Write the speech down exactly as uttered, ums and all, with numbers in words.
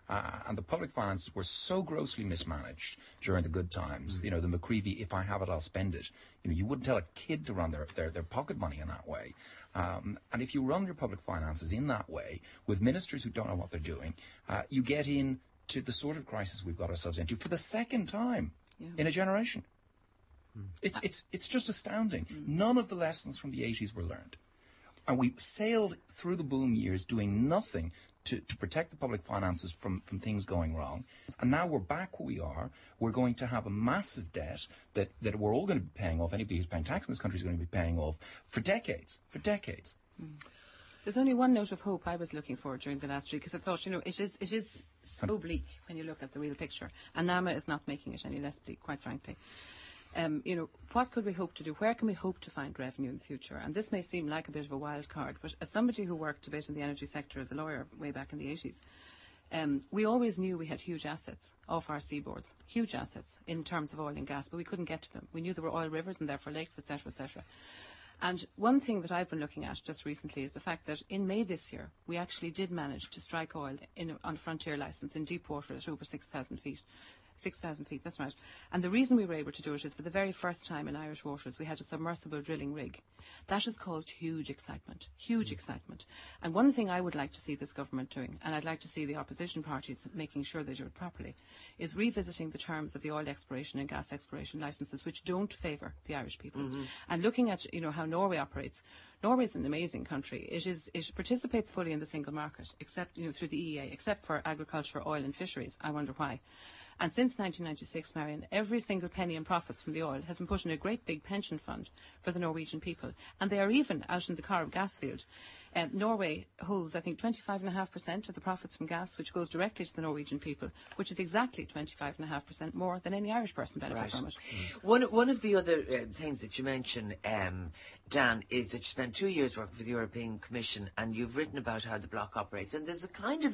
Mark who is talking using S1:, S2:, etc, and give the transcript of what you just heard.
S1: Uh, and the public finances were so grossly mismanaged during the good times. Mm. You know, the McCreevy, if I have it, I'll spend it. You know, you wouldn't tell a kid to run their, their, their pocket money in that way. Um, and if you run your public finances in that way, with ministers who don't know what they're doing, uh, you get into the sort of crisis we've got ourselves into for the second time yeah. in a generation. Mm. It's, it's, it's just astounding. Mm. None of the lessons from the eighties were learned. And we sailed through the boom years doing nothing to, to protect the public finances from, from things going wrong. And now we're back where we are. We're going to have a massive debt that, that we're all going to be paying off. Anybody who's paying tax in this country is going to be paying off for decades, for decades.
S2: Mm. There's only one note of hope I was looking for during the last week, because I thought, you know, it is it is so bleak when you look at the real picture. And NAMA is not making it any less bleak, quite frankly. Um, you know, what could we hope to do? Where can we hope to find revenue in the future? And this may seem like a bit of a wild card, but as somebody who worked a bit in the energy sector as a lawyer way back in the eighties, um, we always knew we had huge assets off our seaboards, huge assets in terms of oil and gas, but we couldn't get to them. We knew there were oil rivers and therefore lakes, et cetera, et cetera. And one thing that I've been looking at just recently is the fact that in May this year, we actually did manage to strike oil in, on a frontier licence in deep water at over six thousand feet. six thousand feet, that's right. And the reason we were able to do it is for the very first time in Irish waters, we had a submersible drilling rig. That has caused huge excitement, huge mm. excitement. And one thing I would like to see this government doing, and I'd like to see the opposition parties making sure they do it properly, is revisiting the terms of the oil exploration and gas exploration licences, which don't favour the Irish people. Mm-hmm. And looking at, you know, how Norway operates. Norway is an amazing country. It is it participates fully in the single market, except, you know, through the E E A, except for agriculture, oil and fisheries. I wonder why. And since nineteen ninety-six, Marion, every single penny in profits from the oil has been put in a great big pension fund for the Norwegian people. And they are even out in the Carib gas field. Um, Norway holds, I think, twenty-five point five percent of the profits from gas, which goes directly to the Norwegian people, which is exactly twenty-five point five percent more than any Irish person benefits right. from it.
S3: Mm. One, one of the other uh, things that you mentioned, um, Dan, is that you spent two years working for the European Commission, and you've written about how the bloc operates. And there's a kind of